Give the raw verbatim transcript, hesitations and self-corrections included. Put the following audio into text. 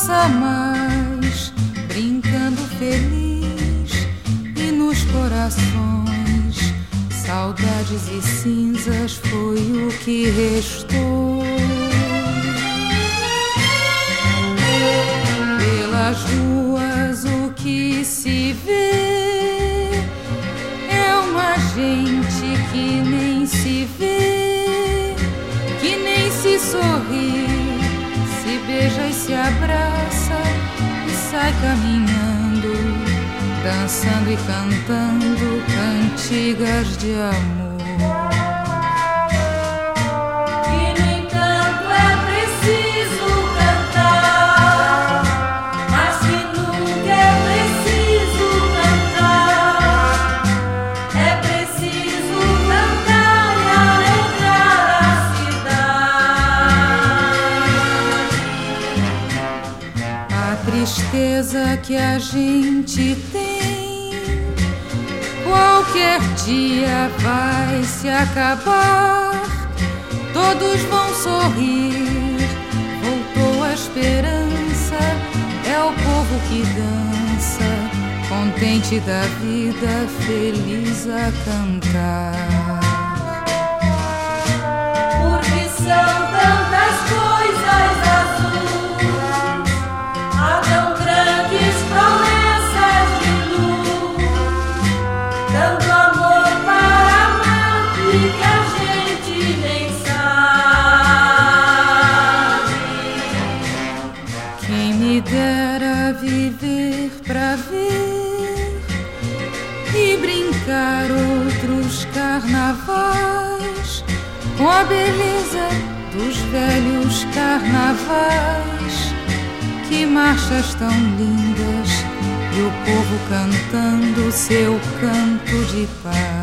passa mais, brincando feliz, e nos corações saudades e cinzas foi o que restou. Pelas ruas o que se vê é uma gente que nem se vê, que nem se sorri, se beija e se abraça e sai caminhando, dançando e cantando cantigas de amor. E no entanto é preciso cantar, mas que nunca é preciso cantar. É preciso cantar e alegrar a cidade. A tristeza que a gente tem qualquer dia vai se acabar, todos vão sorrir, voltou a esperança, é o povo que dança, contente da vida, feliz a cantar. Porque são tantas coisas azuis, há tão grandes promessas de luz, tanto amor para amar e que a gente nem sabe. Quem me dera viver pra ver e brincar outros carnavais com a beleza dos velhos carnavais, que marchas tão lindas e o povo cantando seu canto de paz.